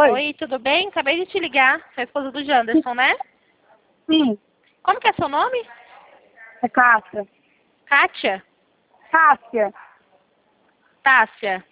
Oi? Oi, tudo bem? Acabei de te ligar. Sou a esposa do Janderson, né? Sim, Como que é seu nome? é Cássia. Kátia? Cássia. Tássia?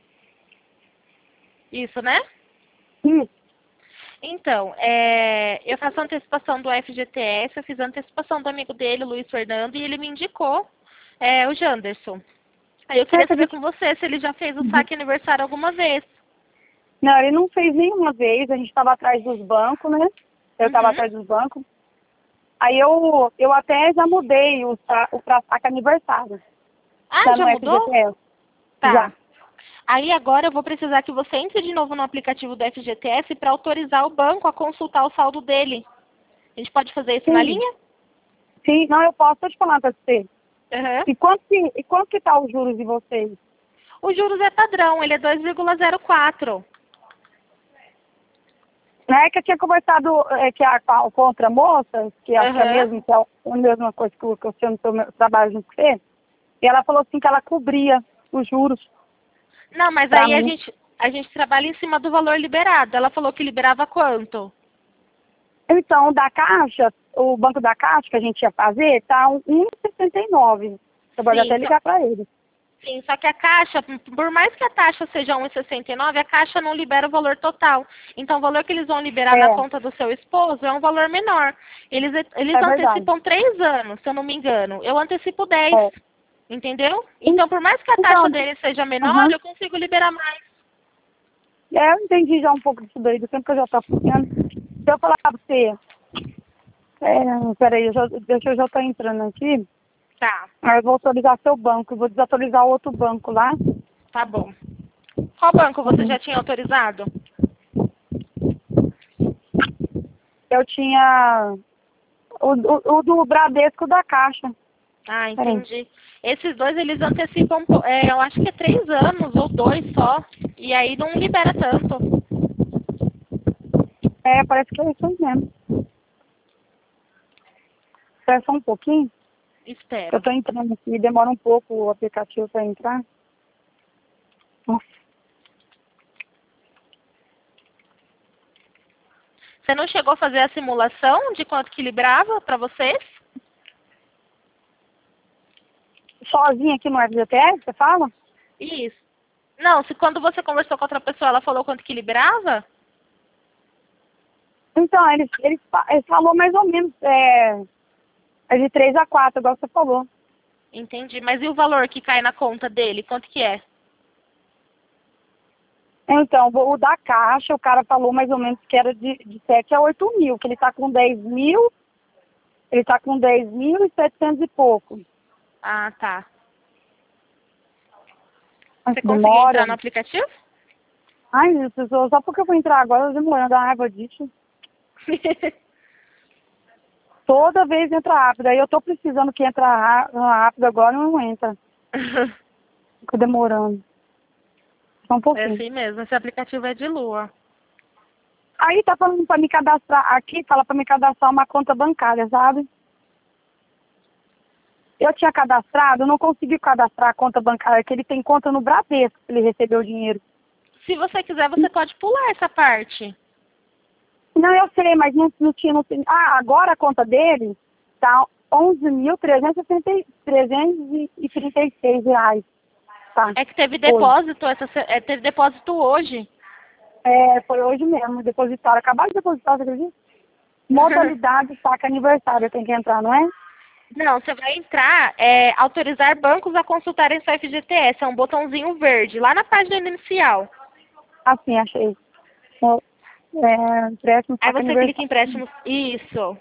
Isso, né? Isso. Então, eu faço antecipação do FGTS, eu fiz a antecipação do amigo dele, Luiz Fernando, e ele me indicou o Janderson. Aí eu queria saber com você se ele já fez o saque aniversário alguma vez. Não, ele não fez nenhuma vez. A gente estava atrás dos bancos, né? Eu estava Uhum. atrás dos bancos. Aí eu até já mudei o pra saque aniversário. Ah, Tá já no mudou? FGTS. Tá. Já. Aí agora eu vou precisar que você entre de novo no aplicativo do FGTS para autorizar o banco a consultar o saldo dele. A gente pode fazer isso na Sim. linha? Sim, não, eu posso te falar pra você. Uhum. E quanto que tá os juros de vocês? O juros é padrão, ele é 2,04. Não é que eu tinha conversado com outra moça, que acho que é a Uhum. mesma, que é a mesma coisa que eu sei no seu trabalho junto com você, e ela falou assim que ela cobria os juros Não, mas pra aí a mim. gente, a gente trabalha em cima do valor liberado. Ela falou que liberava quanto? Então, da Caixa, o banco da Caixa que a gente ia fazer, tá 1,69. Eu vou Sim, até ligar pra ele. sim, só que a Caixa, por mais que a taxa seja 1,69, a Caixa não libera o valor total. Então, o valor que eles vão liberar na É, conta do seu esposo é um valor menor. Eles é verdade. antecipam 3 anos, se eu não me engano. Eu antecipo 10, É. entendeu? Então, por mais que a taxa Então, dele seja menor, aham. eu consigo liberar mais. Eu entendi já um pouco disso daí, do tempo que eu já tô acompanhando. Se eu falar pra você, peraí, deixa eu já tô entrando aqui. Tá, Aí eu vou autorizar seu banco, eu vou desautorizar o outro banco lá. tá bom. Qual banco você Uhum. já tinha autorizado? Eu tinha o do Bradesco da Caixa. Ah, Peraí. entendi. Esses dois, eles antecipam, eu acho que é 3 anos ou 2 só. E aí não libera tanto. É, parece que é isso aí mesmo. Espera só um pouquinho. Eu Espero. tô entrando aqui, demora um pouco o aplicativo para entrar. Nossa. Você não chegou a fazer a simulação de quanto que librava para vocês? Sozinha aqui no FGTS, você fala? Isso. Não, se quando você conversou com outra pessoa, ela falou quanto que librava? Então, eles falou mais ou menos, é de 3 a 4, igual você falou. Entendi. Mas e o valor que cai na conta dele? Quanto que é? Então, o da Caixa, o cara falou mais ou menos que era de 7 a 8 mil, que ele tá com 10 mil, ele tá com 10.700 e pouco. Ah, tá. Mas Você conseguiu demora. entrar no aplicativo? Ai, meu Deus, só porque eu vou entrar agora, eu demorando da raiva disso. Toda vez entra rápido. Aí eu tô precisando que entra rápido agora, não entra. Fica demorando. Só um É pouquinho. assim mesmo. Esse aplicativo é de lua. Aí tá falando pra me cadastrar, aqui fala pra me cadastrar uma conta bancária, sabe? Eu tinha cadastrado, eu não consegui cadastrar a conta bancária, que ele tem conta no Bradesco, que ele recebeu o dinheiro. Se você quiser, você pode pular essa parte. Não, eu sei, mas não tinha. Ah, agora a conta dele tá 11.336 reais. Tá, É que teve hoje. depósito, teve depósito hoje. Foi hoje mesmo, depositaram. Acabaram de depositar, você acredita? Modalidade saque aniversário tem que entrar, não é? Não, você vai entrar, autorizar bancos a consultarem seu FGTS. É um botãozinho verde, lá na página inicial. Assim, achei. Empréstimo Aí saque você clica em aniversário. empréstimos. Isso.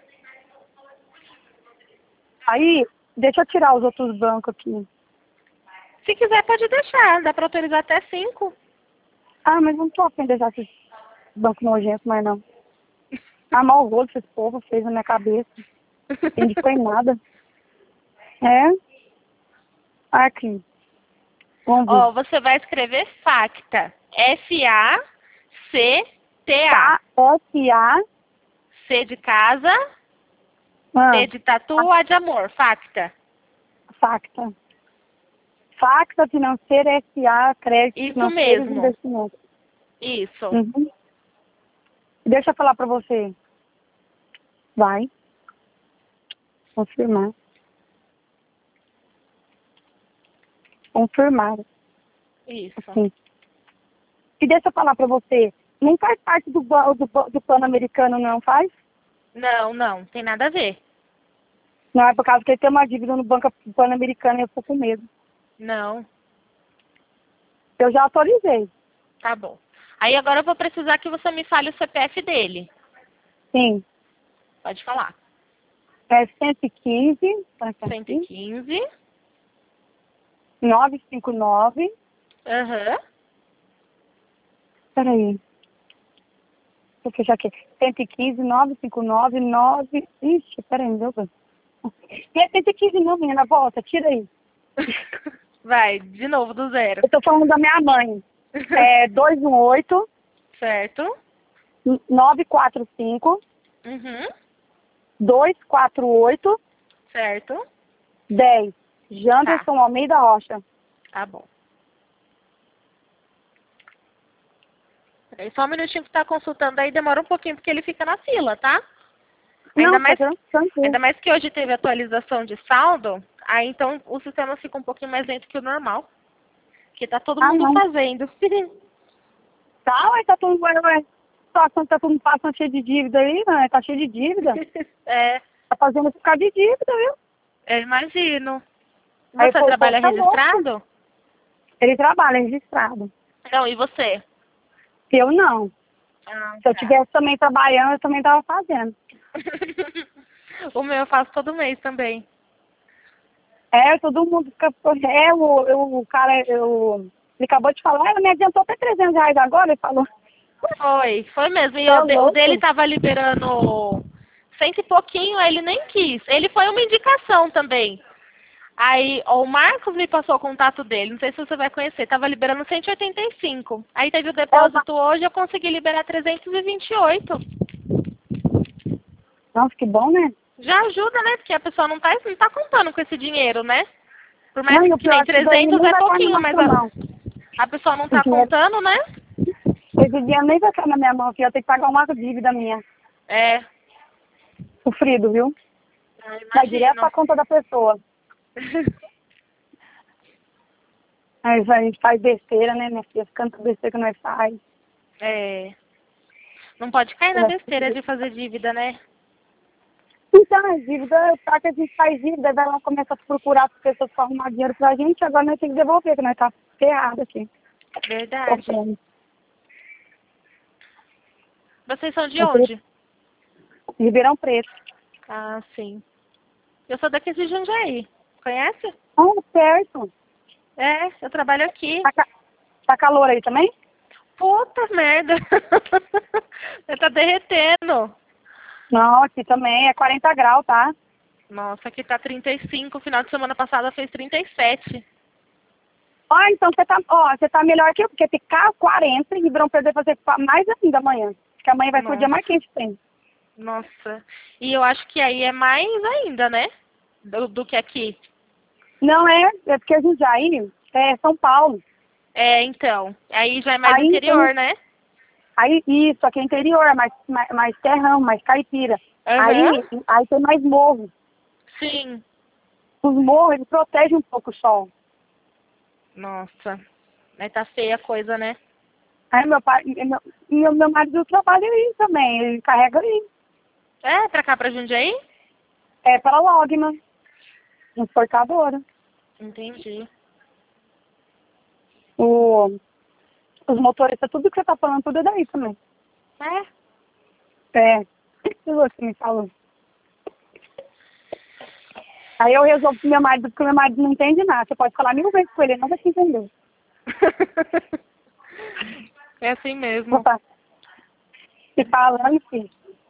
Aí, deixa eu tirar os outros bancos aqui. Se quiser, pode deixar. Dá para autorizar até 5. Ah, mas não tô afim de deixar esses bancos nojentos mais não. Ah, mau rolo que esse povo fez na minha cabeça. Entendi foi nada. É? Aqui. Vamos ver. Ó, você vai escrever FACTA. FACTA. KSA. C de casa, Ah, T de tatu, A de amor. FACTA. Facta. Facta Financeira SA, Crédito Isso Financeiro e mesmo. Investimento. Isso. Uhum. Deixa eu falar pra você. Vai. Confirmar. Confirmar. Isso. Sim. E deixa eu falar pra você. Não faz parte do plano americano, não faz? Não, não, tem nada a ver. Não é por causa que ele tem uma dívida no banco pan-americano e eu tô com medo. Não, Eu já autorizei. tá bom. Aí agora eu vou precisar que você me fale o CPF dele. Sim. Pode falar. É 115, tá aqui, 115. 959. Aham. Peraí. Vou fechar aqui. 115, 959, 9. Ixi, peraí, meu Deus. Não é 115 não, menina, volta, tira aí. Vai, de novo do zero. Eu tô falando da minha mãe. É 218 Certo. 945 Uhum. 248 Certo. 10. Janderson Almeida Rocha. Tá bom. Peraí, só um minutinho que tá consultando aí, demora um pouquinho porque ele fica na fila, tá? Ainda Não, mais, tá tranquilo. ainda mais que hoje teve atualização de saldo, aí então o sistema fica um pouquinho mais lento que o normal. Que tá todo mundo Não. fazendo. Tá, ué, tá todo mundo, ué. Situação que tá todo mundo passando cheio de dívida aí, né? Tá cheio de dívida. É, Tá fazendo ficar de dívida, viu? eu imagino. Aí, Você pô, o povo trabalha tá louco. registrado? Ele trabalha registrado. Não, e você? Eu não. Ah, Se eu tá. tivesse também trabalhando, eu também tava fazendo. O meu eu faço todo mês também. É, todo mundo fica... É, o cara, ele acabou de falar, ele me adiantou até R$ 300 agora, ele falou. Foi mesmo. E É o louco. dele tava liberando cento e pouquinho, aí ele nem quis. Ele foi uma indicação também. Aí ó, o Marcos me passou o contato dele, não sei se você vai conhecer, tava liberando 185. Aí teve o depósito hoje, eu consegui liberar 328. Nossa, que bom, né? Já ajuda, né? Porque a pessoa não tá contando com esse dinheiro, né? Por mais Não, e o que pior nem é que daí 300 nem é vai cair na pouquinho, mas nossa mão. a pessoa não O tá dinheiro, contando, né? esse dinheiro nem vai cair na minha mão, que eu tenho que pagar uma dívida minha. É. Sofrido, viu? Ah, Vai direto imagino. pra conta da pessoa. Aí a gente faz besteira, né, minha filha? Canta besteira que nós faz. É. Não pode cair na besteira de fazer dívida, né? Então, a dívida, tá que a gente faz dívida, daí ela começa a procurar as pessoas para arrumar dinheiro pra gente, agora nós temos que devolver, que nós tá ferrado aqui. Verdade. Sofrendo. Vocês são de onde? Ribeirão Preto. Ah, sim. Eu sou daqui de Jundiaí. Conhece? Oh, perto. É, eu trabalho aqui. Tá calor aí também? Puta merda. Tá derretendo. Não, aqui também é 40 graus, tá? Nossa, aqui tá 35. Final de semana passada fez 37. Ó, então você tá melhor que eu, porque ficar 40 e Ribeirão Preto vai fazer mais ainda amanhã. Porque amanhã vai ser o dia Nossa. mais quente que tem. Nossa. E eu acho que aí é mais ainda, né? Do que aqui. Não é porque a Jundiaí é São Paulo. É, então. Aí já é mais Aí interior, né? Aí, isso, aqui é interior, é mais terrão, mais caipira. Aham. Aí tem mais morro. Sim. Os morros, eles protegem um pouco o sol. Nossa. Aí tá feia a coisa, né? Aí meu pai, meu marido trabalha aí também, ele carrega aí. É, pra cá, pra Jundiaí? É para Logman, importadora. Entendi. Os motoristas, tudo que você tá falando, tudo é daí também. É. É, isso você me falou. Aí eu resolvo com meu marido, porque meu marido não entende nada. Você pode falar 1000 vezes com ele, ele não vai te entender. É assim mesmo. Opa. Se falando, enfim.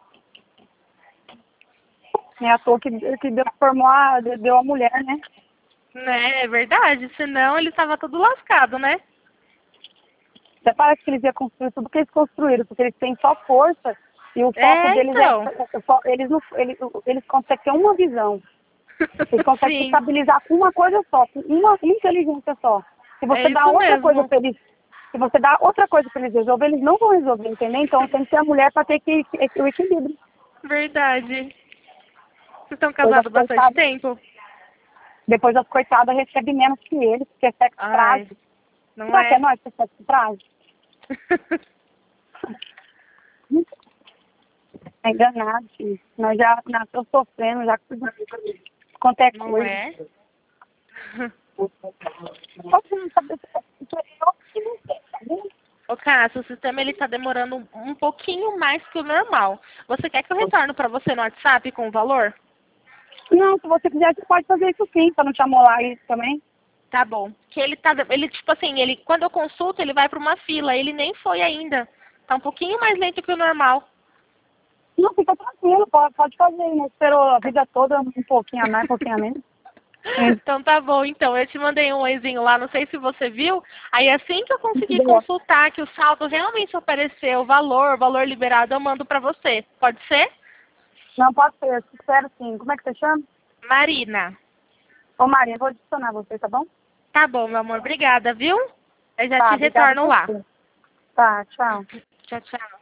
É à toa que Deus formou deu a mulher, né? Né, é verdade. Senão ele tava todo lascado, né? Até parece que eles iam construir tudo que eles construíram, porque eles têm só força e o foco deles então. eles conseguem ter uma visão. Eles conseguem se Sim. estabilizar com uma coisa só, com uma inteligência só. Se você É dá isso outra coisa mesmo. para eles, Se você dá outra coisa para eles resolver, eles não vão resolver, entendeu? Então tem que ser a mulher para ter o equilíbrio. Verdade. Vocês estão casados há bastante tempo? Depois as coitadas recebem menos que eles, porque é sexo frágil. Não Será que é? é nós que é sexo frágil? É enganado, filho. Nós já nasceu sofrendo, já quanto é Não coisa. é? Ô, Cássio, o sistema ele tá demorando um pouquinho mais que o normal. Você quer que eu retorne para você no WhatsApp com o valor? Não, se você quiser, você pode fazer isso sim, pra não te amolar isso também. Tá bom. Que ele tipo assim, quando eu consulto, ele vai para uma fila, ele nem foi ainda. Tá um pouquinho mais lento que o normal. Não, fica tranquilo, pode fazer, né? Esperou a vida toda um pouquinho a mais, um pouquinho a menos. Então tá bom, então. Eu te mandei um oizinho lá, não sei se você viu. Aí assim que eu conseguir consultar que o saldo realmente apareceu, o valor liberado, eu mando pra você. Pode ser? Não, pode ser, eu te espero sim. Como é que você chama? Marina. Ô, Maria, eu vou adicionar você, tá bom? Tá bom, meu amor. Obrigada, viu? Eu já Tá, te obrigada retorno por lá. você. Tá, tchau. Tchau, tchau.